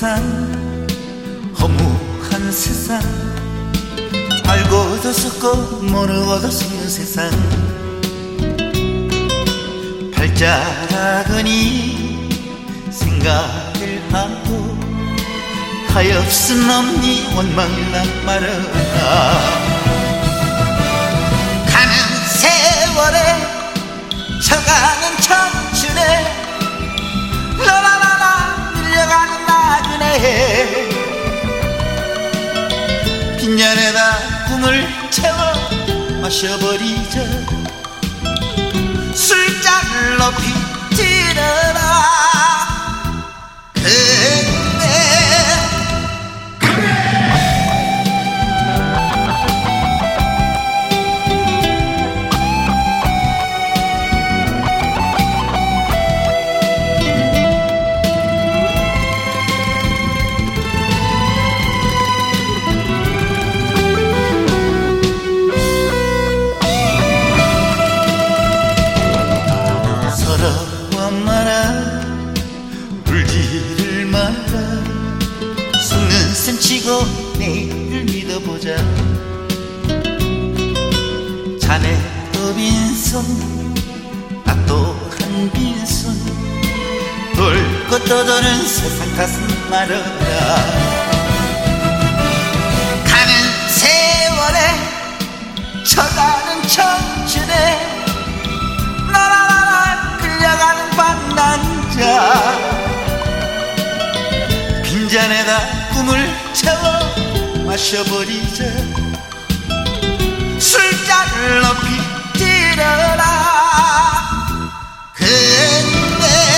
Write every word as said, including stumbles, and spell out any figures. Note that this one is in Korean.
세상, 허무한 세상, 알고도 섞고 모르고도 섞는 세상. 발자라거니 생각을 하고 하엽순 없니 원망난 말아라. 가는 세월에 쳐가는 청춘에 라라라라 밀려가는 나그네. 빈잔에다 꿈을 채워 마셔버리자. 술잔을 높이 찌르라. 서러워 마라, 울지를 마라. 속는 셈 치고 내일을 믿어보자. 자네도 빈손 나 또한 빈손, 돌고 떠도는 세상 탓은 말아라. 가는 세월에 쳐가는 청춘에 나라라라 끌려가는 방랑자. 빈잔에다 꿈을 채워 마셔버리자. 술잔을 높이 찌르라. 근데